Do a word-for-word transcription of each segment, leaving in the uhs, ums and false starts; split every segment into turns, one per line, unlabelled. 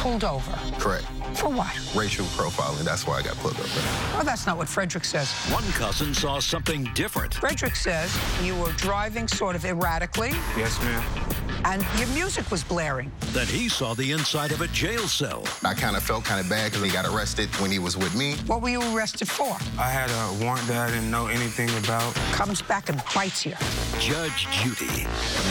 pulled over.
Correct.
For what?
Racial profiling. That's why I got pulled over.
Well, that's not what Frederick says.
One cousin saw something different.
Frederick says you were driving sort of erratically.
Yes, ma'am.
And your music was blaring.
Then he saw the inside of a jail cell.
I kind of felt kind of bad because he got arrested when he was with me.
What were you arrested for?
I had a warrant that I didn't know anything about.
Comes back and bites you.
Judge Judy.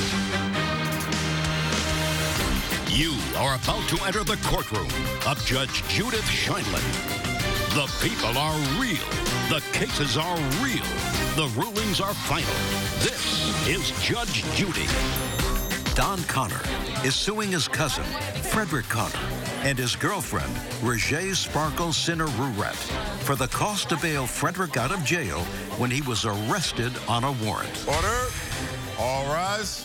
You are about to enter the courtroom of Judge Judith Sheindlin. The people are real. The cases are real. The rulings are final. This is Judge Judy. Don Connor is suing his cousin, Frederick Connor, and his girlfriend, Regé Sparkle Sinner-Ruret, for the cost to bail Frederick out of jail when he was arrested on a warrant.
Order. All rise.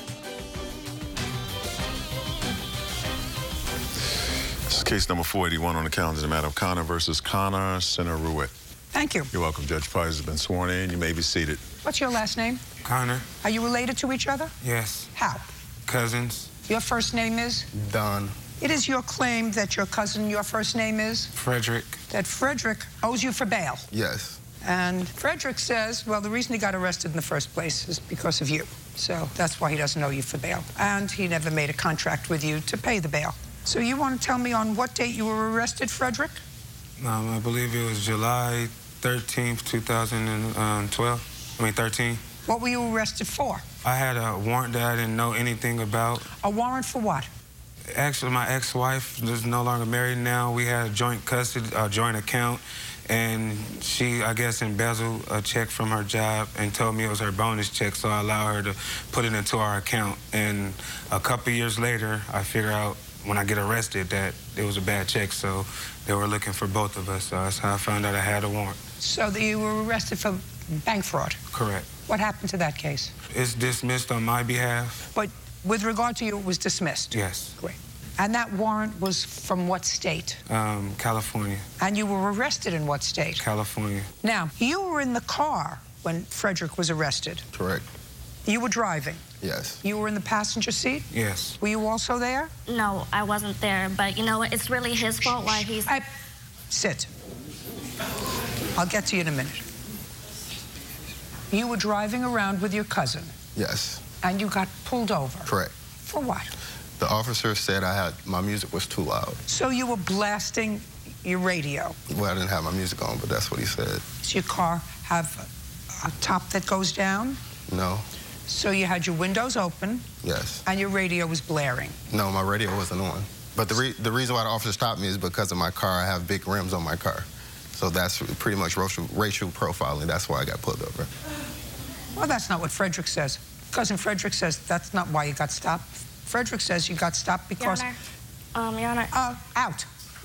This is case number four eighty-one on the calendar, the matter of Connor versus Connor Sinner-Ruret.
Thank you.
You're welcome. Judge Price has been sworn in. You may be seated.
What's your last name?
Connor.
Are you related to each other?
Yes.
How?
Cousins.
Your first name is?
Don.
It is your claim that your cousin, your first name is?
Frederick.
That Frederick owes you for bail.
Yes.
And Frederick says, well, the reason he got arrested in the first place is because of you. So that's why he doesn't owe you for bail. And he never made a contract with you to pay the bail. So you want to tell me on what date you were arrested, Frederick?
Um, I believe it was July thirteenth, two thousand twelve. I mean, thirteen.
What were you arrested for?
I had a warrant that I didn't know anything about.
A warrant for what?
Actually, my ex-wife is no longer married now. We had a joint custody, a joint account, and she, I guess, embezzled a check from her job and told me it was her bonus check, so I allowed her to put it into our account. And a couple years later, I figured out when I get arrested that it was a bad check, so they were looking for both of us. So that's how I found out I had a warrant.
So that you were arrested for bank fraud?
Correct.
What happened to that case?
It's dismissed on my behalf.
But with regard to you, it was dismissed?
Yes.
Great. And that warrant was from what state?
Um, California.
And you were arrested in what state?
California.
Now, you were in the car when Frederick was arrested.
Correct.
You were driving.
Yes.
You were in the passenger seat?
Yes.
Were you also there?
No, I wasn't there, but you know what? It's really his fault why he's...
I... Sit. I'll get to you in a minute. You were driving around with your cousin.
Yes.
And you got pulled over.
Correct.
For what?
The officer said I had my music was too loud.
So you were blasting your radio?
Well, I didn't have my music on, but that's what he said.
Does your car have a, a top that goes down?
No.
So you had your windows open?
Yes.
And your radio was blaring?
No, my radio wasn't on. But the, re the reason why the officer stopped me is because of my car. I have big rims on my car. So that's pretty much racial, racial profiling. That's why I got pulled over.
Well, that's not what Frederick says. Cousin Frederick says that's not why you got stopped. Frederick says you got stopped because...
Your Honor. Um, Your Honor.
Uh, out.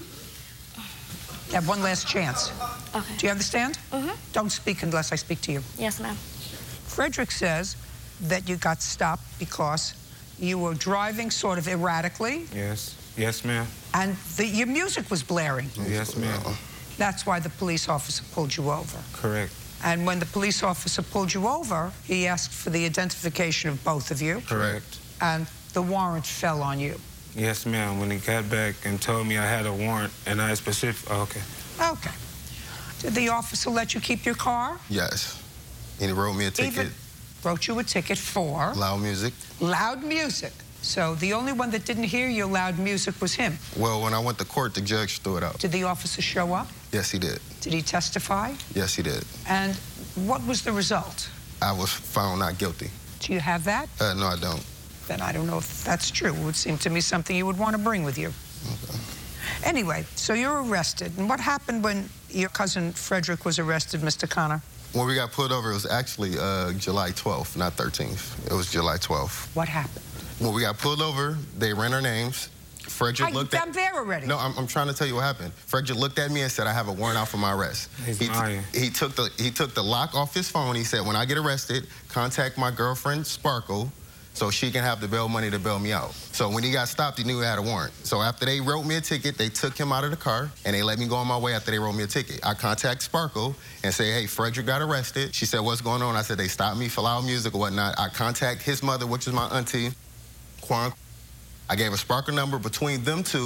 You have one last chance.
Okay.
Do you understand?
Mm-hmm.
Don't speak unless I speak to you.
Yes, ma'am.
Frederick says that you got stopped because you were driving sort of erratically.
Yes. Yes, ma'am.
And the, your music was blaring.
Yes, ma'am.
That's why the police officer pulled you over.
Correct.
And when the police officer pulled you over, he asked for the identification of both of you.
Correct.
And the warrant fell on you.
Yes, ma'am. When he got back and told me I had a warrant, and I specific... Oh, okay.
Okay. Did the officer let you keep your car?
Yes. And he wrote me a ticket.
Even wrote you a ticket for?
Loud music.
Loud music. So the only one that didn't hear your loud music was him.
Well, when I went to court, the judge threw it out.
Did the officer show up?
Yes, he did.
Did he testify?
Yes, he did.
And what was the result?
I was found not guilty.
Do you have that?
Uh, no, I don't.
Then I don't know if that's true. It would seem to me something you would want to bring with you.
Okay.
Anyway, so you're arrested. And what happened when your cousin Frederick was arrested, Mister Connor?
When we got pulled over, it was actually uh, July twelfth, not thirteenth. It was July twelfth.
What happened?
When we got pulled over, they ran our names. Frederick
I,
looked at...
I'm there already.
No, I'm, I'm trying to tell you what happened. Frederick looked at me and said, I have a warrant out for my arrest.
He's
he,
lying.
he, took the, he took the lock off his phone. He said, when I get arrested, contact my girlfriend, Sparkle, so she can have the bail money to bail me out. So when he got stopped, he knew he had a warrant. So after they wrote me a ticket, they took him out of the car, and they let me go on my way after they wrote me a ticket. I contact Sparkle and say, hey, Frederick got arrested. She said, what's going on? I said, they stopped me for loud music or whatnot. I contact his mother, which is my auntie, Quan. I gave a Sparkle number. Between them two,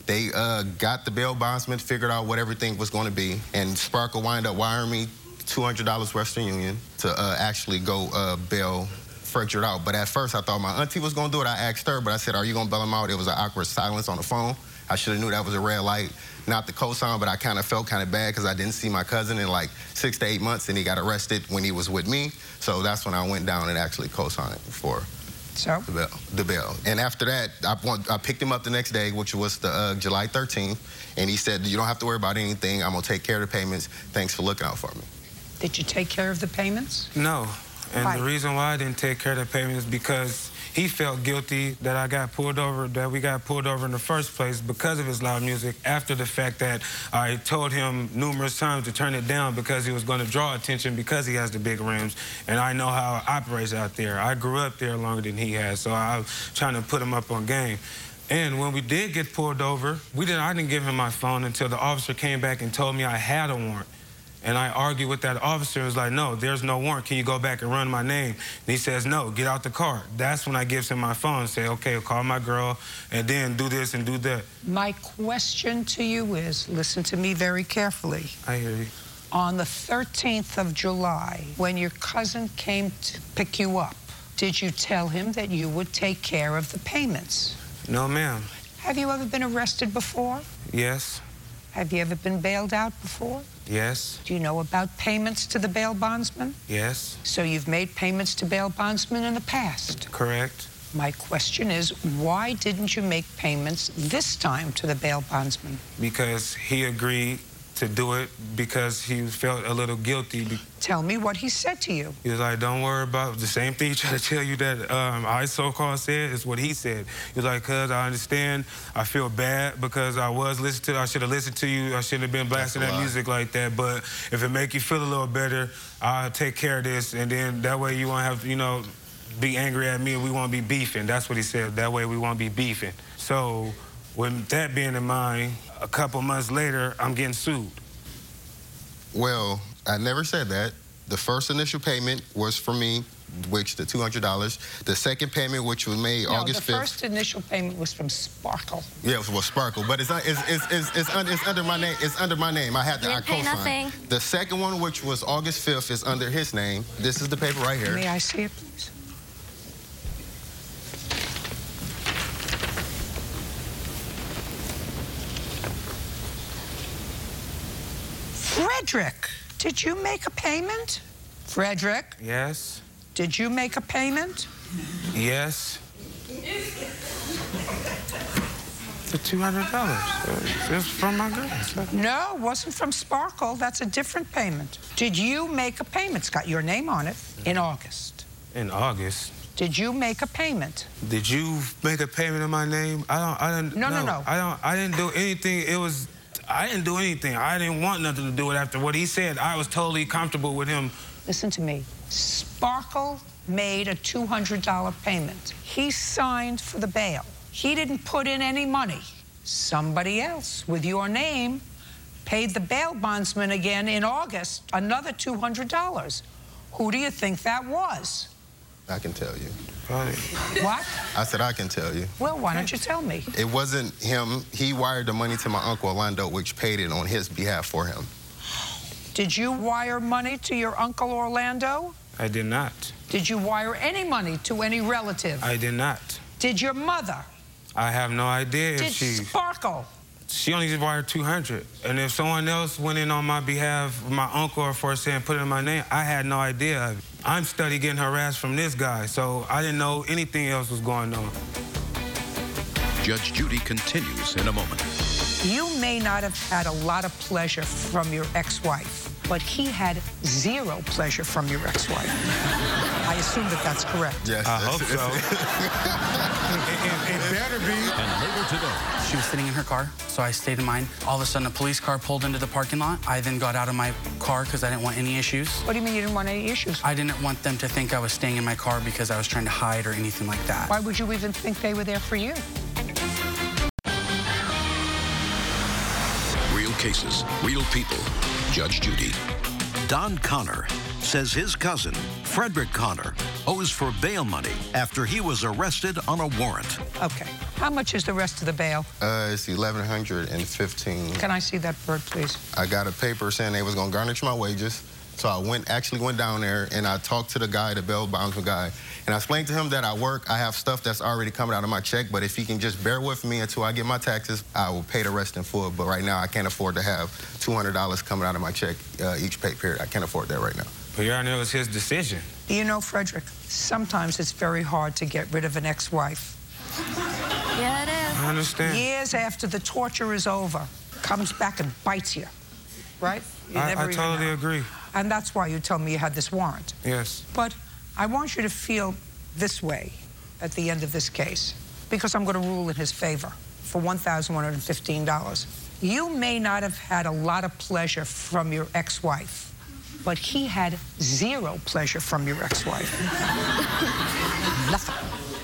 They uh, got the bail bondsman, figured out what everything was going to be, and Sparkle wound up wiring me two hundred dollars Western Union to uh, actually go uh, bail Frederick out. But at first, I thought my auntie was going to do it. I asked her, but I said, are you going to bail him out? It was an awkward silence on the phone. I should have knew that was a red light. Not the cosign, but I kind of felt kind of bad because I didn't see my cousin in like six to eight months, and he got arrested when he was with me. So that's when I went down and actually co-signed for
So?
the bail. The bail. And after that, I, want, I picked him up the next day, which was the uh, July thirteenth, and he said, you don't have to worry about anything. I'm going to take care of the payments. Thanks for looking out for me.
Did you take care of the payments?
No. And
Why?
the reason why I didn't take care of the payment is because he felt guilty that I got pulled over, that we got pulled over in the first place because of his loud music, after the fact that I told him numerous times to turn it down because he was going to draw attention because he has the big rims, and I know how it operates out there. I grew up there longer than he has, so I was trying to put him up on game. And when we did get pulled over, we didn't, I didn't give him my phone until the officer came back and told me I had a warrant. And I argued with that officer and was like, no, there's no warrant. Can you go back and run my name? And he says, no, get out the car. That's when I gives him my phone and say, okay, call my girl and then do this and do that.
My question to you is, listen to me very carefully.
I hear you.
On the thirteenth of July, when your cousin came to pick you up, did you tell him that you would take care of the payments?
No, ma'am.
Have you ever been arrested before?
Yes.
Have you ever been bailed out before?
Yes.
Do you know about payments to the bail bondsman?
Yes.
So you've made payments to bail bondsmen in the past?
Correct.
My question is, why didn't you make payments this time to the bail bondsman?
Because he agreed to do it because he felt a little guilty.
Tell me what he said to you.
He was like, don't worry about the same thing he tried to tell you that um, I so-called said is what he said. He was like, cuz I understand, I feel bad because I was listening to, I should have listened to you, I shouldn't have been blasting that music like that, but if it make you feel a little better, I'll take care of this, and then that way you won't have to, you know, be angry at me and we won't be beefing. That's what he said, that way we won't be beefing. So with that being in mind, a couple months later, I'm getting sued.
Well, I never said that. The first initial payment was for me, which the two hundred dollars. The second payment, which was made
No,
August fifth.
the first initial payment was from Sparkle.
Yeah, it was Sparkle, but it's it's it's it's, it's, under, it's under my name. It's under my name. I had to
You
I
didn't pay
co-sign.
nothing.
The second one, which was August fifth, is under his name. This is the paper right here.
May I see it, please? Frederick, did you make a payment? Frederick,
Yes.
did you make a payment?
Yes. For two hundred dollars. It's from my girl.
No, it wasn't from Sparkle. That's a different payment. Did you make a payment? It's got your name on it in August.
In August.
Did you make a payment?
Did you make a payment in my name? I don't. I didn't.
No, no, no.
I don't. I didn't do anything. It was. I didn't do anything. I didn't want nothing to do with it after what he said. I was totally comfortable with him.
Listen to me. Sparkle made a two hundred dollar payment. He signed for the bail. He didn't put in any money. Somebody else with your name paid the bail bondsman again in August, another two hundred dollars. Who do you think that was?
I can tell you.
What?
I said I can tell you.
Well, why don't you tell me?
It wasn't him. He wired the money to my uncle Orlando, which paid it on his behalf for him.
Did you wire money to your uncle Orlando?
I did not.
Did you wire any money to any relative?
I did not.
Did your mother?
I have no idea if
Did
she.
Sparkle?
She only just wired two hundred. And if someone else went in on my behalf, my uncle or for saying put it in my name, I had no idea of it. I'm study getting harassed from this guy, so I didn't know anything else was going on.
Judge Judy continues in a moment.
You may not have had a lot of pleasure from your ex-wife, but he had zero pleasure from your ex-wife. I assume that that's correct.
Yes.
I hope so. it, it, it better be.
And later today,
She was sitting in her car, so I stayed in mine. All of a sudden, a police car pulled into the parking lot. I then got out of my car because I didn't want any issues.
What do you mean you didn't want any issues?
I didn't want them to think I was staying in my car because I was trying to hide or anything like that.
Why would you even think they were there for you?
real cases, real people. Judge Judy. Don Connor says his cousin, Frederick Connor, owes for bail money after he was arrested on a warrant.
Okay. How much is the rest of the bail?
Uh, it's eleven hundred fifteen.
Can I see that bird, please?
I got a paper saying they was gonna garnish my wages. So I went, actually went down there and I talked to the guy, the bail bondsman guy, and I explained to him that I work, I have stuff that's already coming out of my check, but if he can just bear with me until I get my taxes, I will pay the rest in full. But right now, I can't afford to have two hundred dollars coming out of my check uh, each pay period. I can't afford that right now.
But Your Honor, it was his decision.
You know, Frederick, sometimes it's very hard to get rid of an ex-wife.
Yeah, it is.
I understand.
Years after the torture is over, comes back and bites you, right? You
I,
never
I
even
totally
know.
agree.
And that's why you told me you had this warrant.
Yes.
But I want you to feel this way at the end of this case, because I'm going to rule in his favor for one thousand one hundred fifteen dollars. You may not have had a lot of pleasure from your ex-wife, but he had zero pleasure from your ex-wife. Nothing.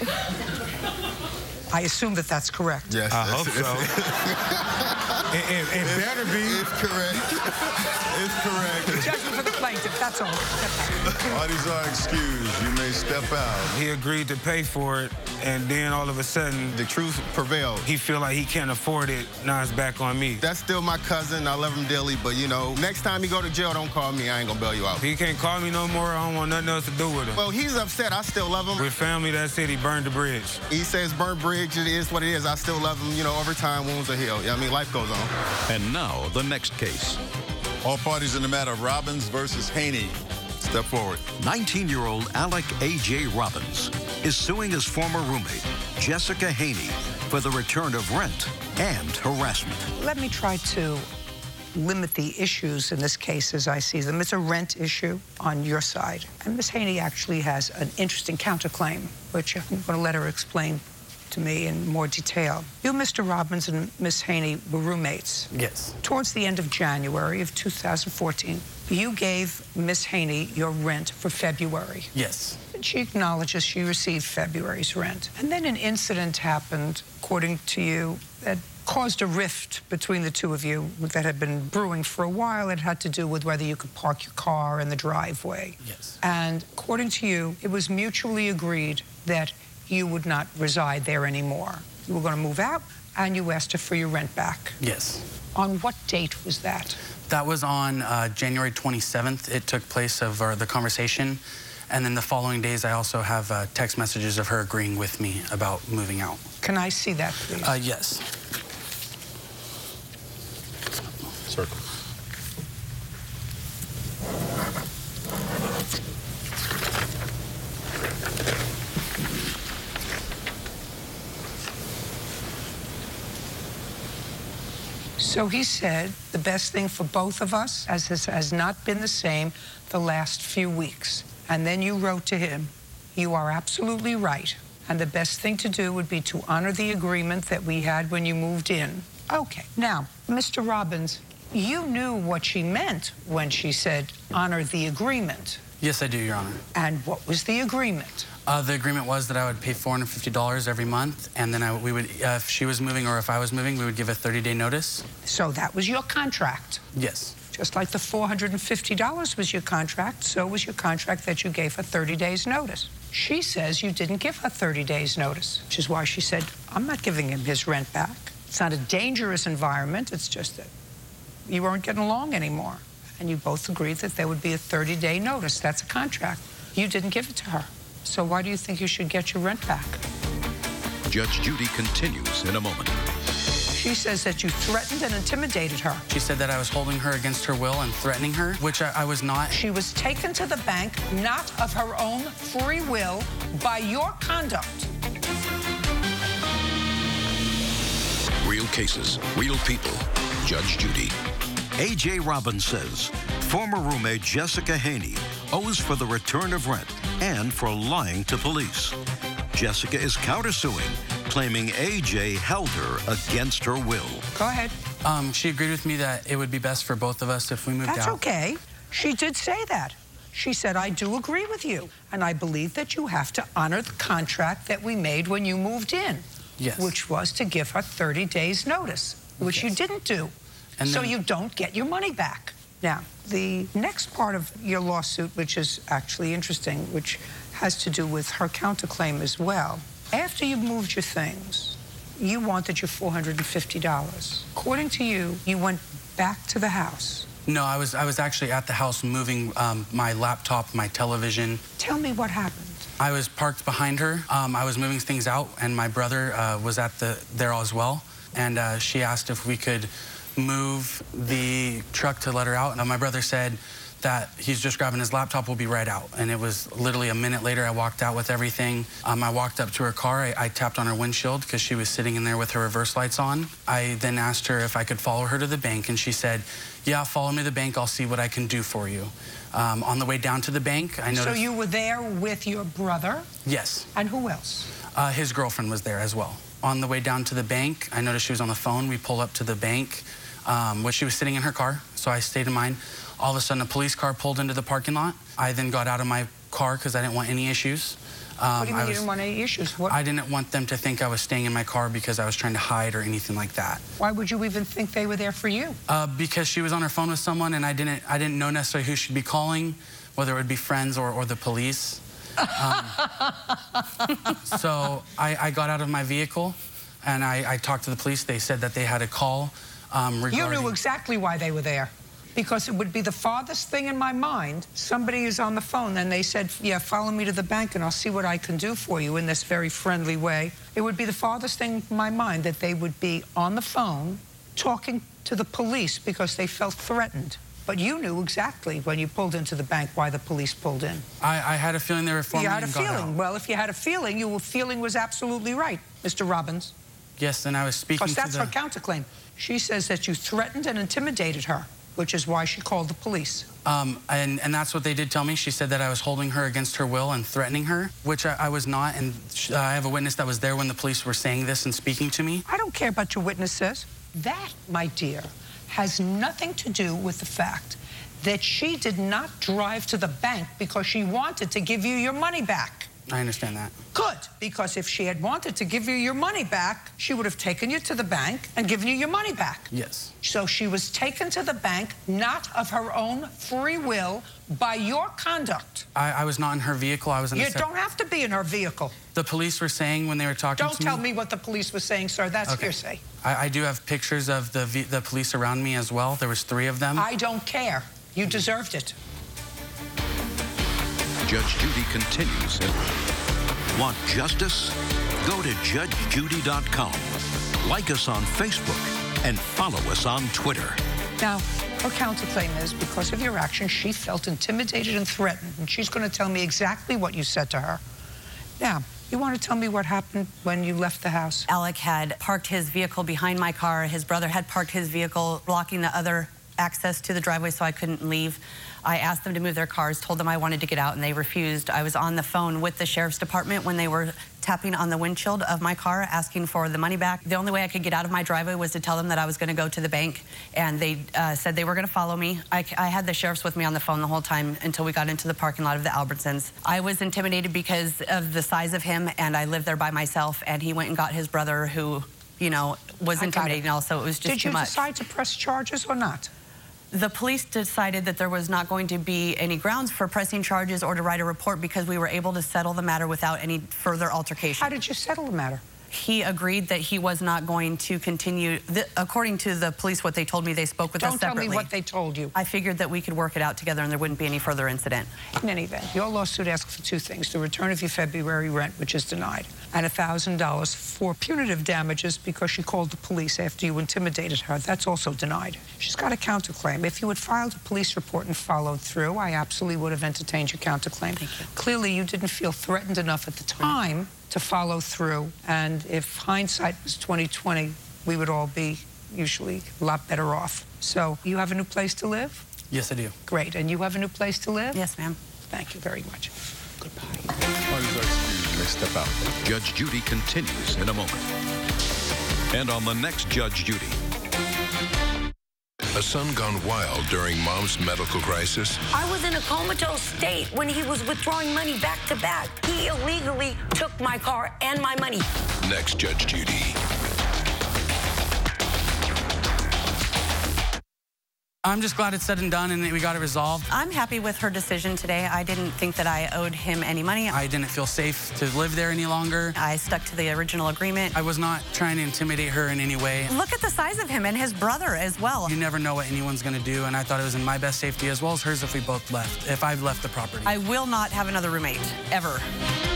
I assume that that's correct.
Yes,
I
that's-
hope so. it, it, it better be.
It's correct. It's correct.
Judgment for the plaintiff, that's all.
Parties are excused. You may step out.
He agreed to pay for it, and then all of a sudden,
The truth prevailed.
he feel like he can't afford it. Now it's back on me.
That's still my cousin. I love him dearly, but you know, next time you go to jail, don't call me. I ain't gonna bail you out.
He can't call me no more. I don't want nothing else to do with him.
Well, he's upset. I still love him.
With family, that's it. He burned the bridge.
He says burn bridge. It is what it is. I still love him. You know, over time, wounds are healed. I mean, life goes on.
And now, the next case.
All parties in the matter of Robbins versus Haney. Step forward.
nineteen-year-old Alec A J Robbins is suing his former roommate, Jessica Haney, for the return of rent and harassment.
Let me try to limit the issues in this case as I see them. It's a rent issue on your side. And Miss Haney actually has an interesting counterclaim, which I'm going to let her explain to me in more detail. You, Mister Robbins, and Miss Haney were roommates.
Yes.
Towards the end of January of two thousand fourteen, you gave Miss Haney your rent for February.
Yes.
And she acknowledges she received February's rent. And then an incident happened, according to you, that caused a rift between the two of you that had been brewing for a while. It had to do with whether you could park your car in the driveway.
Yes.
And according to you, it was mutually agreed that you would not reside there anymore. You were going to move out, and you asked her for your rent back.
Yes.
On what date was that?
That was on uh, January twenty-seventh. It took place of uh, the conversation. And then the following days, I also have uh, text messages of her agreeing with me about moving out.
Can I see that, please?
Uh, yes.
Circle.
So he said the best thing for both of us, as this has not been the same the last few weeks. And then you wrote to him, you are absolutely right. And the best thing to do would be to honor the agreement that we had when you moved in. Okay. Now, Mister Robbins, you knew what she meant when she said honor the agreement.
Yes, I do, Your Honor.
And what was the agreement?
Uh, the agreement was that I would pay four hundred fifty dollars every month, and then I, we would, uh, if she was moving or if I was moving, we would give a thirty-day notice.
So that was your contract.
Yes.
Just like the four hundred fifty dollars was your contract, so was your contract that you gave her thirty days notice. She says you didn't give her thirty days notice, which is why she said, I'm not giving him his rent back. It's not a dangerous environment, it's just that you weren't getting along anymore. And you both agreed that there would be a thirty-day notice. That's a contract. You didn't give it to her. So why do you think you should get your rent back?
Judge Judy continues in a moment.
She says that you threatened and intimidated her.
She said that I was holding her against her will and threatening her, which I, I was not.
She was taken to the bank, not of her own free will, by your conduct.
Real cases, real people. Judge Judy. A J Robbins says former roommate Jessica Haney owes for the return of rent and for lying to police. Jessica is countersuing, claiming A J held her against her will.
Go ahead.
Um, she agreed with me that it would be best for both of us if we moved
That's
out.
okay. She did say that. She said, I do agree with you, and I believe that you have to honor the contract that we made when you moved in.
Yes.
Which was to give her thirty days notice, which
Yes.
you didn't do.
And
so
then-
you don't get your money back. Now, the next part of your lawsuit, which is actually interesting, which has to do with her counterclaim as well. After you moved your things, you wanted your four hundred fifty dollars. According to you, you went back to the house.
No, I was I was actually at the house moving um, my laptop, my television.
Tell me what happened.
I was parked behind her. Um, I was moving things out, and my brother uh, was at the there as well. And uh, she asked if we could move the truck to let her out. And my brother said that he's just grabbing his laptop, we'll be right out. And it was literally a minute later, I walked out with everything. Um, I walked up to her car, I, I tapped on her windshield because she was sitting in there with her reverse lights on. I then asked her if I could follow her to the bank, and she said, yeah, follow me to the bank, I'll see what I can do for you. Um, on the way down to the bank, I noticed...
So you were there with your brother?
Yes.
And who else?
Uh, his girlfriend was there as well. On the way down to the bank, I noticed she was on the phone. We pulled up to the bank, um, which she was sitting in her car, so I stayed in mine. All of a sudden, a police car pulled into the parking lot. I then got out of my car because I didn't want any issues. Um,
what do you mean
I
you
was,
didn't want any issues? What?
I didn't want them to think I was staying in my car because I was trying to hide or anything like that.
Why would you even think they were there for you?
Uh, because she was on her phone with someone, and I didn't, I didn't know necessarily who she'd be calling, whether it would be friends or, or the police. Um, so I, I got out of my vehicle, and I, I talked to the police. They said that they had a call um, regarding...
You knew exactly why they were there. Because it would be the farthest thing in my mind. Somebody is on the phone, and they said, yeah, follow me to the bank, and I'll see what I can do for you in this very friendly way. It would be the farthest thing in my mind that they would be on the phone talking to the police because they felt threatened. But you knew exactly when you pulled into the bank why the police pulled in.
I, I had a feeling they were for me
You had a
and got
feeling.
out.
Well, if you had a feeling, your feeling was absolutely right, Mister Robbins.
Yes, and I was speaking
Because
to
that's
the...
her counterclaim. She says that you threatened and intimidated her, which is why she called the police.
Um, and, and that's what they did tell me. She said that I was holding her against her will and threatening her, which I, I was not. And sh I have a witness that was there when the police were saying this and speaking to me.
I don't care about your witnesses. That, my dear, has nothing to do with the fact that she did not drive to the bank because she wanted to give you your money back.
I understand that.
Good, because if she had wanted to give you your money back, she would have taken you to the bank and given you your money back.
Yes.
So she was taken to the bank, not of her own free will, by your conduct.
I, I was not in her vehicle. I was in
You
a
don't have to be in her vehicle.
The police were saying when they were talking
Don't
to me...
tell me what the police were saying, sir. That's
Okay.
hearsay.
I, I do have pictures of the, v the police around me as well. There was three of them.
I don't care. You deserved it.
Judge Judy continues. Want justice? Go to judge judy dot com. Like us on Facebook and follow us on Twitter.
Now, her counterclaim is because of your actions, she felt intimidated and threatened, and she's going to tell me exactly what you said to her. Now, you want to tell me what happened when you left the house?
Alec had parked his vehicle behind my car. His brother had parked his vehicle, blocking the other access to the driveway so I couldn't leave. I asked them to move their cars, told them I wanted to get out, and they refused. I was on the phone with the sheriff's department when they were tapping on the windshield of my car, asking for the money back. The only way I could get out of my driveway was to tell them that I was going to go to the bank, and they uh, said they were going to follow me. I, I had the sheriffs with me on the phone the whole time until we got into the parking lot of the Albertsons. I was intimidated because of the size of him, and I lived there by myself, and he went and got his brother who, you know, was intimidating also. It was just
Did
too
you
much.
decide to press charges or not?
The police decided that there was not going to be any grounds for pressing charges or to write a report because we were able to settle the matter without any further altercation.
How did you settle the matter?
He agreed that he was not going to continue. The, according to the police, what they told me, they spoke with
Don't
us separately.
tell me what they told you.
I figured that we could work it out together and there wouldn't be any further incident.
In any event, your lawsuit asks for two things: the return of your February rent, which is denied, and one thousand dollars for punitive damages because she called the police after you intimidated her. That's also denied. She's got a counterclaim. If you had filed a police report and followed through, I absolutely would have entertained your counterclaim.
Thank you.
Clearly, you didn't feel threatened enough at the time to follow through, and if hindsight was twenty twenty, we would all be usually a lot better off. So, you have a new place to live?
Yes, I do.
Great. And you have a new place to live?
Yes, ma'am.
Thank you very much. Goodbye.
Step out.
Judge Judy continues in a moment. And on the next Judge Judy.
A son gone wild during mom's medical crisis.
I was in a comatose state when he was withdrawing money back to back. He illegally took my car and my money.
Next Judge Judy.
I'm just glad it's said and done and that we got it resolved.
I'm happy with her decision today. I didn't think that I owed him any money.
I didn't feel safe to live there any longer.
I stuck to the original agreement.
I was not trying to intimidate her in any way.
Look at the size of him and his brother as well.
You never know what anyone's going to do, and I thought it was in my best safety as well as hers if we both left, if I've left the property.
I will not have another roommate, ever.